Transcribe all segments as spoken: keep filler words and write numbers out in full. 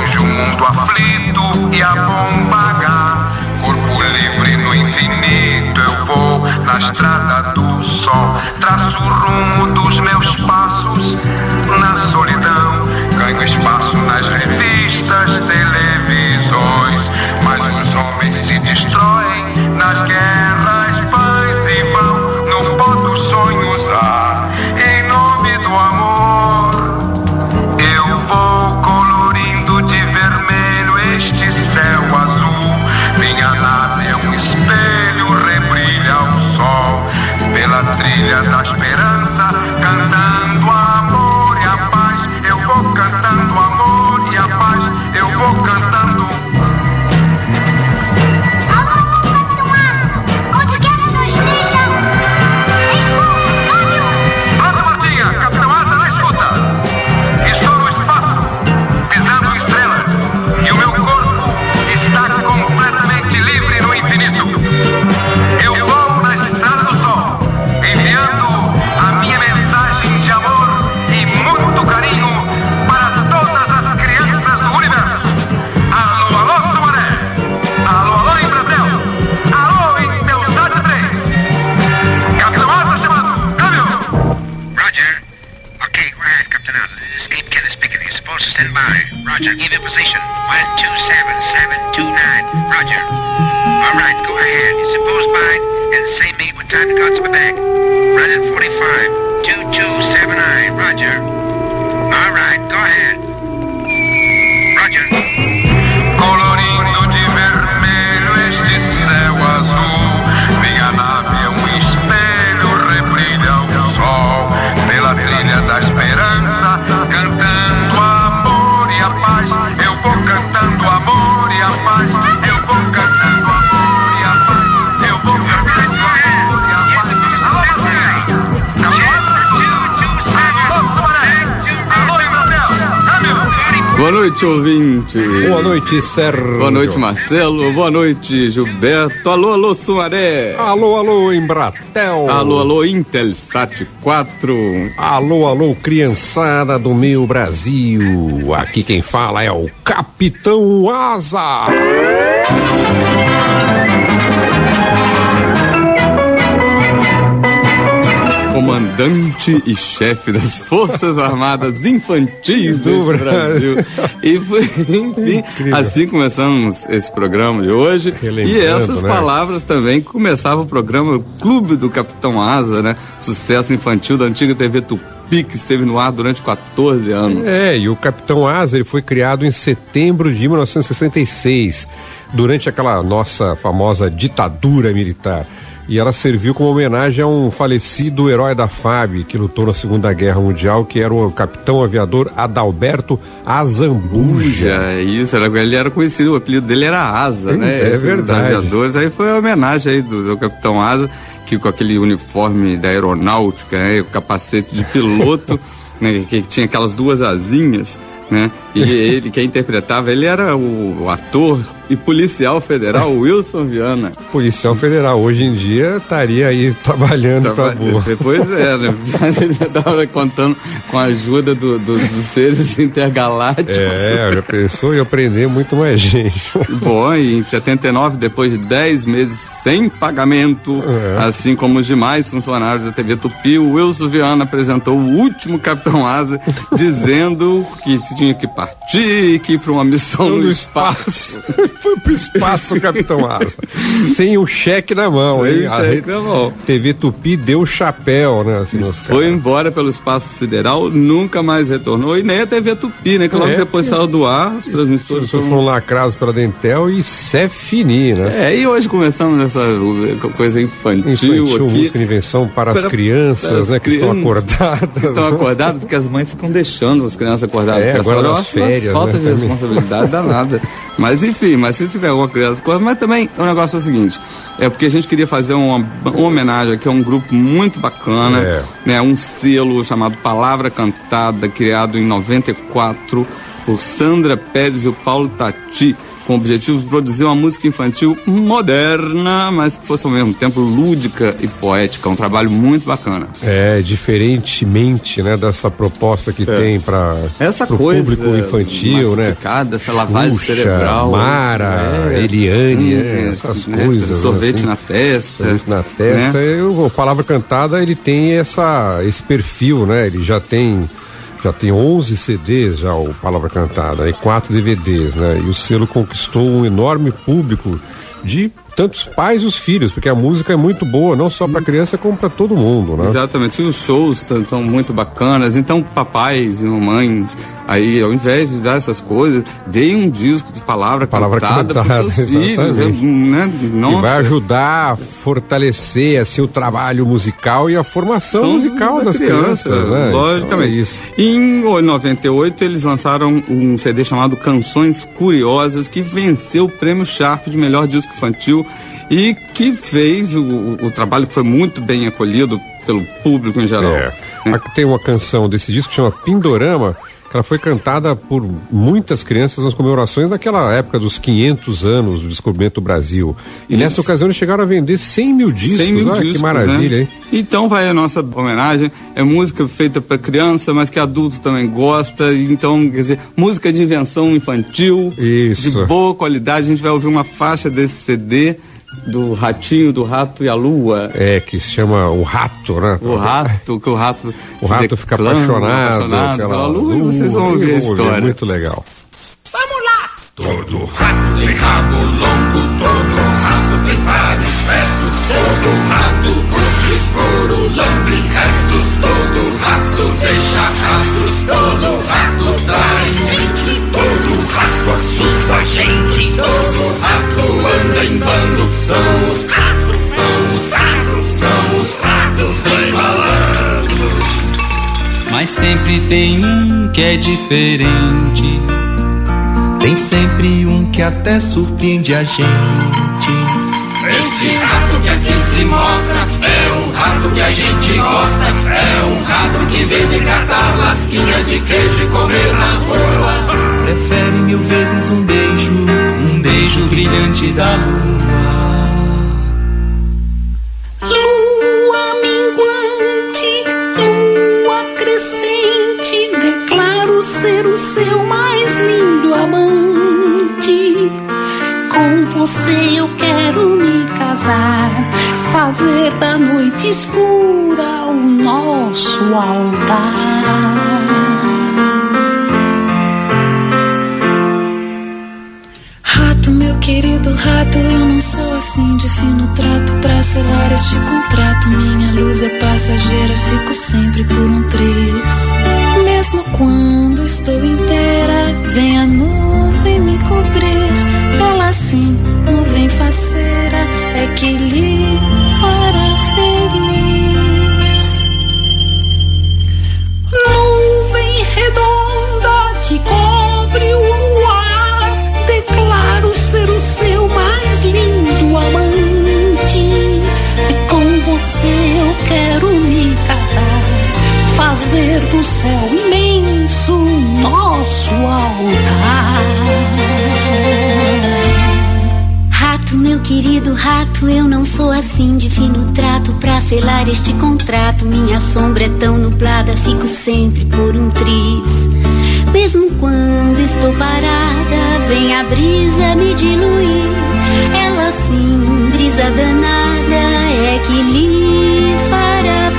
longe o mundo aflito e a bomba H. Corpo livre no infinito eu vou na estrada do sol. Traço o rumo dos meus passos na solidão. Ganho espaço nas revistas, televisões. Mas os homens se destroem nas guerras vãs e vão no pó dos sonhos. Ah, em nome do amor eu vou colorindo de vermelho este céu azul. Minha nave é um espelho, rebrilha ao sol. Pela trilha da esperança, cantando amor e a paz. Eu vou cantando amor e a paz. Eu vou cantando. Onde quer que nos esteja, Planta Martinha, Capitão Asa na escuta. Estou no espaço, pisando estrelas, e o meu corpo está completamente livre no infinito. Eu vou na estrada do sol, enviando a minha mensagem de amor e muito carinho para todas as crianças do universo. Alô, alô, Sumaré. Alô, alô, em Brasil. Alô, em Belzade três. Capitão Asa chamando. Câmbio. Roger. Okay, go ahead, Captain Asa. This is Escape Killer speaking. You're supposed to stand by. Roger, give your position. one two seven seven two nine. Roger. All right, go ahead. You're supposed by and say me what time you got to be back. Roger, forty-five two two seven nine. Roger. All right, go ahead. Roger. Colorindo de vermelho este céu azul. Minha nave é um espelho, rebrilha ao sol. Pela trilha da esperança, cantando amor e a paz. Eu vou cantando amor e a paz. Eu vou cantando amor e a paz. Eu vou cantando amor e a paz. Alô, Alô, Embratel. Boa noite, ouvinte. Boa noite, Sérgio. Boa noite, Marcelo. Boa noite, Gilberto. Alô, alô, Sumaré. Alô, alô, Embratel. Alô, alô, Intelsat quatro. Alô, alô, criançada do meu Brasil. Aqui quem fala é o Capitão Asa. Comandante e chefe das Forças Armadas Infantis do Brasil. E foi, enfim, Incrível. assim começamos esse programa de hoje. E essas né? palavras também começava o programa o Clube do Capitão Asa, né? Sucesso infantil da antiga T V Tupi, que esteve no ar durante quatorze anos. É, e o Capitão Asa ele foi criado em setembro de mil novecentos e sessenta e seis, durante aquela nossa famosa ditadura militar. E ela serviu como homenagem a um falecido herói da F A B, que lutou na Segunda Guerra Mundial, que era o capitão aviador Adalberto Azambuja. É isso, era, ele era conhecido, o apelido dele era Asa, né? É verdade. Os aviadores, aí foi a homenagem aí do, do Capitão Asa, que com aquele uniforme da aeronáutica, né? O capacete de piloto, né? Que tinha aquelas duas asinhas, né? E ele, quem interpretava, ele era o, o ator e policial federal Wilson Viana. Policial federal, hoje em dia estaria aí trabalhando Tava, pra boa. Depois é, né? Estava contando com a ajuda do, do, dos seres intergalácticos. É, já pensou em aprender muito mais gente. Bom, e em setenta e nove, depois de dez meses sem pagamento, é. assim como os demais funcionários da T V Tupi, o Wilson Viana apresentou o último Capitão Asa, dizendo que tinha que partir, que ir para uma missão no, no espaço. espaço. Foi pro espaço, Capitão Asa. Sem o cheque na mão, Sem hein? o cheque na mão. T V Tupi deu chapéu, né? Assim, nos Foi caras. embora pelo espaço sideral, nunca mais retornou, e nem a T V Tupi, né? Que logo É, depois saiu do ar, os transmissores Foram, foram lacrados pela Dentel e Cé Fini, né? É, e hoje começamos essa coisa infantil, Infantil, aqui. música de invenção para, para as crianças, para as né? Que estão crianças, acordadas. Estão acordadas porque as mães ficam deixando as crianças acordadas. É, agora nas eu acho férias, uma falta né, de também. responsabilidade danada. Mas enfim, mas se tiver alguma criança, mas também o negócio é o seguinte, é porque a gente queria fazer uma, uma homenagem aqui a um grupo muito bacana, É. né? Um selo chamado Palavra Cantada, criado em noventa e quatro por Sandra Pérez e o Paulo Tati, com o objetivo de produzir uma música infantil moderna, mas que fosse ao mesmo tempo lúdica e poética. Um trabalho muito bacana. É, diferentemente, né, dessa proposta que é. tem para o público infantil, né? Essa lavagem Puxa, cerebral. Mara, é. Eliane, hum, é, essas né? coisas. Sorvete assim, na testa. Sorvete na testa. Né? Eu, a Palavra Cantada, ele tem essa, esse perfil, né? Ele já tem... Já tem onze C Ds, já o Palavra Cantada, e quatro D V Ds, né? E o selo conquistou um enorme público de tantos pais e os filhos, porque a música é muito boa, não só para criança, como para todo mundo, né? Exatamente, e os shows são muito bacanas, então papais e mamães, aí ao invés de dar essas coisas, deem um disco de palavra, palavra cantada, cantada para seus filhos, né? Nossa. E vai ajudar a fortalecer assim, o trabalho musical e a formação São musical da das crianças, crianças né? Logicamente. Então é isso. Em noventa e oito eles lançaram um C D chamado Canções Curiosas, que venceu o prêmio Sharp de melhor disco infantil e que fez o, o trabalho que foi muito bem acolhido pelo público em geral. É. Né? Tem uma canção desse disco que chama Pindorama, que ela foi cantada por muitas crianças nas comemorações daquela época dos quinhentos anos do descobrimento do Brasil. E Isso. nessa ocasião eles chegaram a vender cem mil discos. cem mil Olha discos, que maravilha, né? hein? Então vai a nossa homenagem. É música feita para criança, mas que adulto também gosta. Então, quer dizer, música de invenção infantil. Isso. De boa qualidade. A gente vai ouvir uma faixa desse C D do Ratinho, do Rato e a Lua. É, que se chama O Rato, né? O Rato, que o rato O rato fica apaixonado, apaixonado pela lua, lua, e vocês vão ouvir a história. Ouvir, muito legal. Vamos lá! Todo rato tem rabo longo, todo rato tem vários perto, todo rato curte escuro, lambe restos, todo rato deixa rastros, todo rato trai mente, todo rato assusta a gente, todo rato anda em bando, são os ratos, são os ratos, são os ratos bem malandros. Mas sempre tem um que é diferente. Tem sempre um que até surpreende a gente. Esse rato que aqui se mostra é um rato que a gente gosta. É um rato que, em vez de catar lasquinhas de queijo e comer na rua, prefere mil vezes um beijo, um beijo brilhante da lua. Lua minguante, lua crescente, declaro ser o seu mais lindo amante. Com você eu quero me casar, fazer da noite escura o nosso altar. Rato, meu querido rato, eu não sou assim de fino trato. Pra selar este contrato, minha luz é passageira, fico sempre por um triz. Mesmo quando estou inteira, vem a nuvem me cobrir. Ela assim, nuvem faceira, é que lhe fará feliz. Nuvem redonda que cobre o luar, declaro ser o seu mais lindo amante. E com você eu quero me casar, fazer do céu imenso nosso altar. Rato, meu querido rato, eu não sou assim de fino trato. Pra selar este contrato, minha sombra é tão nublada, fico sempre por um triz. Mesmo quando estou parada, vem a brisa me diluir. Ela sim, brisa danada, é que lhe fará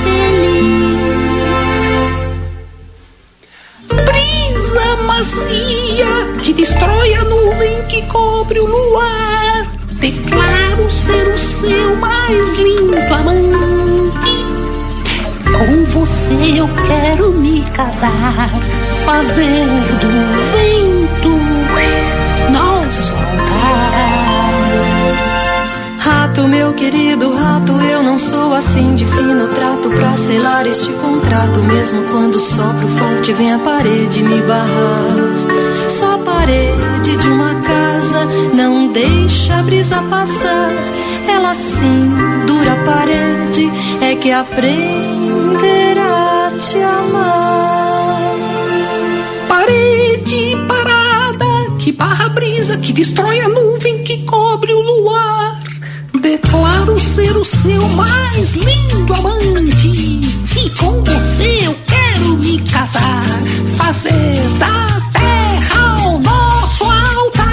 feliz. Brisa macia que destrói a nuvem que cobre o luar, declaro ser o seu mais lindo amante. Com você eu quero me casar, fazer do vento nosso altar. Rato, meu querido rato, eu não sou assim de fino trato. Pra selar este contrato, mesmo quando sopro forte, vem a parede me barrar. Só a parede de uma casa não deixa a brisa passar. Ela sim, dura parede, é que aprenderá a te amar. Parede parada que barra a brisa, que destrói a nuvem que cobre o luar. Declaro ser o seu mais lindo amante, e com você eu quero me casar, fazer da terra o nosso altar.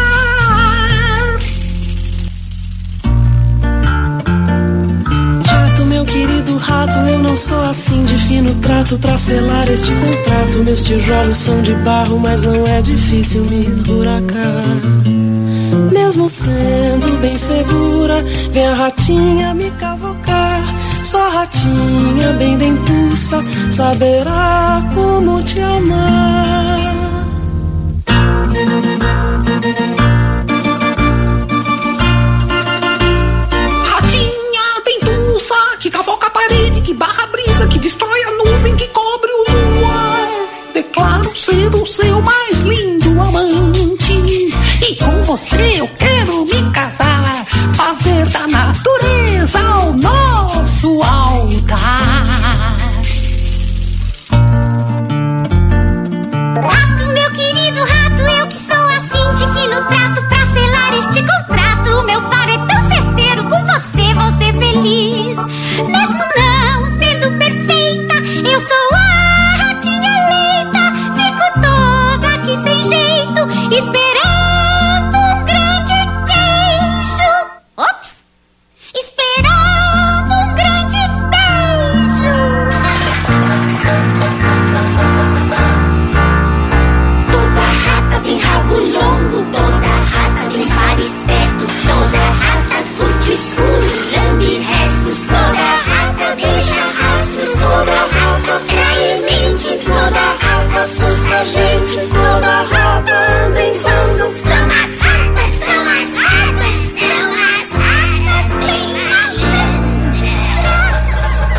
Rato, meu querido rato, eu não sou assim de fino trato pra selar este contrato. Meus tijolos são de barro, mas não é difícil me esburacar. Mesmo sendo bem segura, vem a ratinha me cavocar. Só ratinha bem dentuça saberá como te amar. Ratinha dentuça que cavoca a parede, que barra a brisa, que destrói a nuvem que cobre o luar. Declaro ser o seu mais lindo amante, e com você eu quero me casar, fazer da natureza o nosso altar. Rato, meu querido rato, eu que sou assim de fino trato pra selar este contrato. Meu faro é tão certeiro, com você vou ser feliz. Mesmo não sendo perfeita, eu sou a ratinha eleita. Fico toda aqui sem jeito, esperando assusta a gente, toda rata anda em bando. São as ratas, são as ratas, são as ratas bem malandras.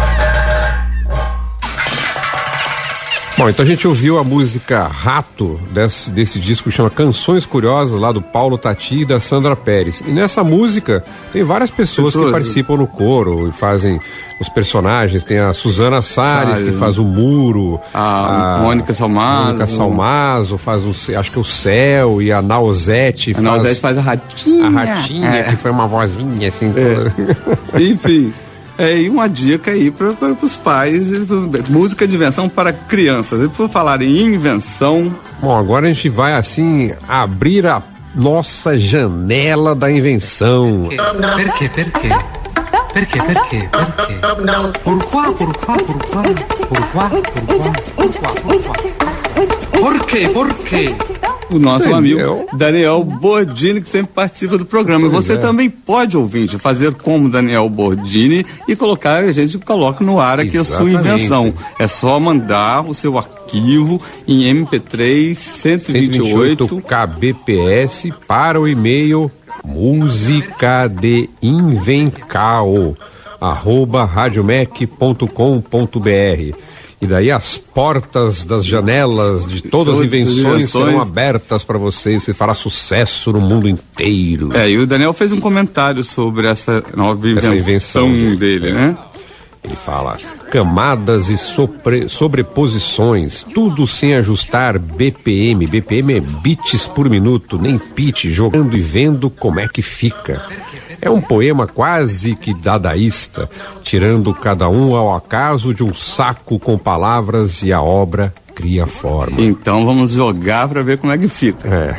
Bom, então a gente ouviu a música Rato desse, desse disco que chama Canções Curiosas, lá do Paulo Tati e da Sandra Pérez. E nessa música tem várias pessoas, pessoas que participam no coro e fazem os personagens. Tem a Suzana Salles, que faz o Muro, a, a Mônica Salmazo, Mônica Salmazo faz o, acho que o Céu, e a Nausete a faz, Nausete faz a Ratinha, a Ratinha, é. que foi uma vozinha assim. É. Enfim, é, e uma dica aí para os pais, música de invenção para crianças. E por falar em invenção, bom, agora a gente vai assim abrir a nossa janela da invenção. Per quê? Per quê? Per quê? Per quê? Per quê? Por qua? Por qua? Por qua? Por qua? Por qua? Por quê? Por quê? O nosso Daniel. amigo Daniel Bordini, que sempre participa do programa. E você é. também pode, ouvinte, fazer como Daniel Bordini e colocar, a gente coloca no ar aqui Exatamente. a sua invenção. É só mandar o seu arquivo em M P três cento e vinte e oito K B P S para o e-mail música de invencao arroba radiomec ponto com ponto br. E daí as portas das janelas de todas as invenções serão abertas para vocês. Você fará sucesso no mundo inteiro. É, e o Daniel fez um comentário sobre essa nova invenção, essa invenção dele, é. né? Ele fala: camadas e sobre, sobreposições, tudo sem ajustar B P M. B P M é bits por minuto, nem pitch, jogando e vendo como é que fica. É um poema quase que dadaísta, tirando cada um ao acaso de um saco com palavras, e a obra cria forma. Então vamos jogar para ver como é que fica. É.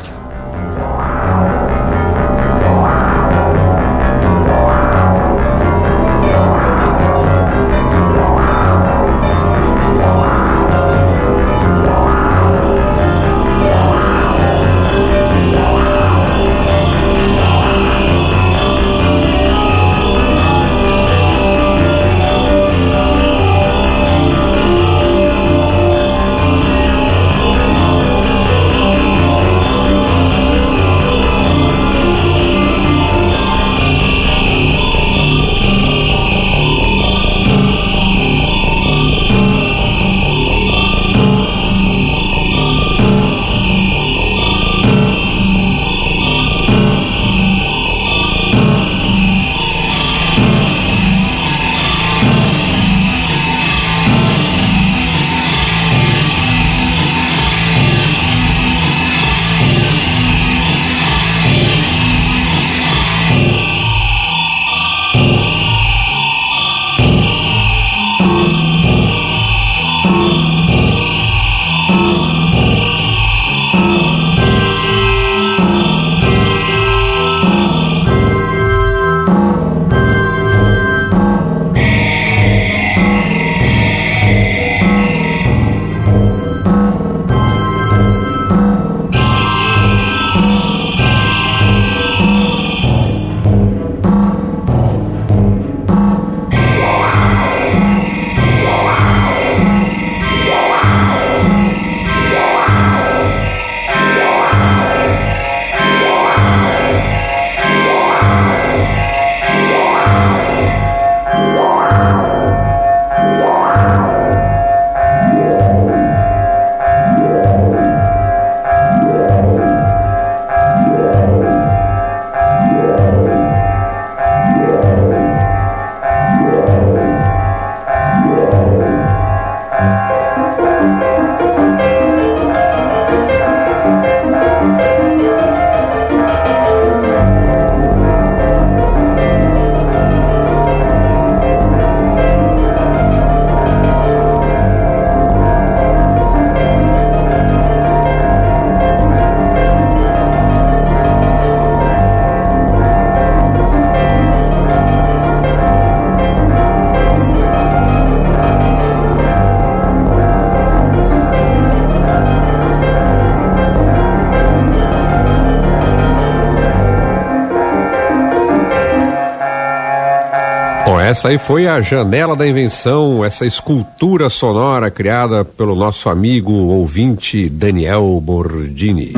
Essa aí foi a Janela da Invenção, essa escultura sonora criada pelo nosso amigo ouvinte Daniel Bordini.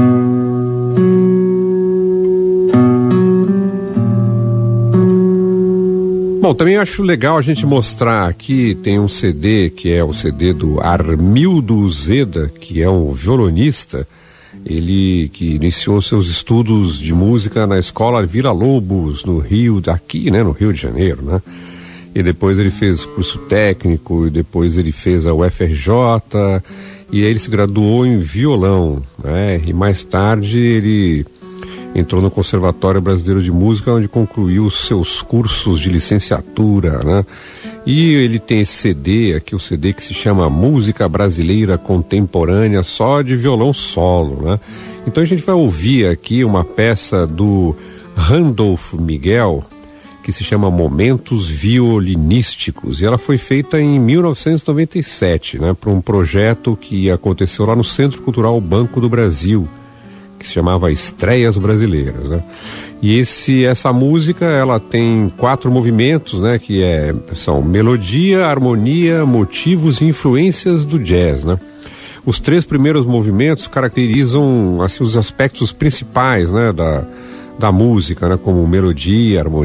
Bom, também acho legal a gente mostrar aqui, tem um C D que é o C D do Armildo Zeda, que é um violonista, ele que iniciou seus estudos de música na escola Vila Lobos, no Rio, aqui, né, no Rio de Janeiro, né? E depois ele fez curso técnico, e depois ele fez a U F R J, e aí ele se graduou em violão, né? E mais tarde ele entrou no Conservatório Brasileiro de Música, onde concluiu os seus cursos de licenciatura, né? E ele tem esse C D aqui, o C D que se chama Música Brasileira Contemporânea, só de violão solo, né? Então a gente vai ouvir aqui uma peça do Randolph Miguel, que se chama Momentos Violinísticos, e ela foi feita em mil novecentos e noventa e sete, né, para um projeto que aconteceu lá no Centro Cultural Banco do Brasil, que se chamava Estreias Brasileiras, né? E esse, essa música, ela tem quatro movimentos, né, que é, são melodia, harmonia, motivos e influências do jazz, né? Os três primeiros movimentos caracterizam, assim, os aspectos principais, né, da, da música, né, como melodia, harmonia,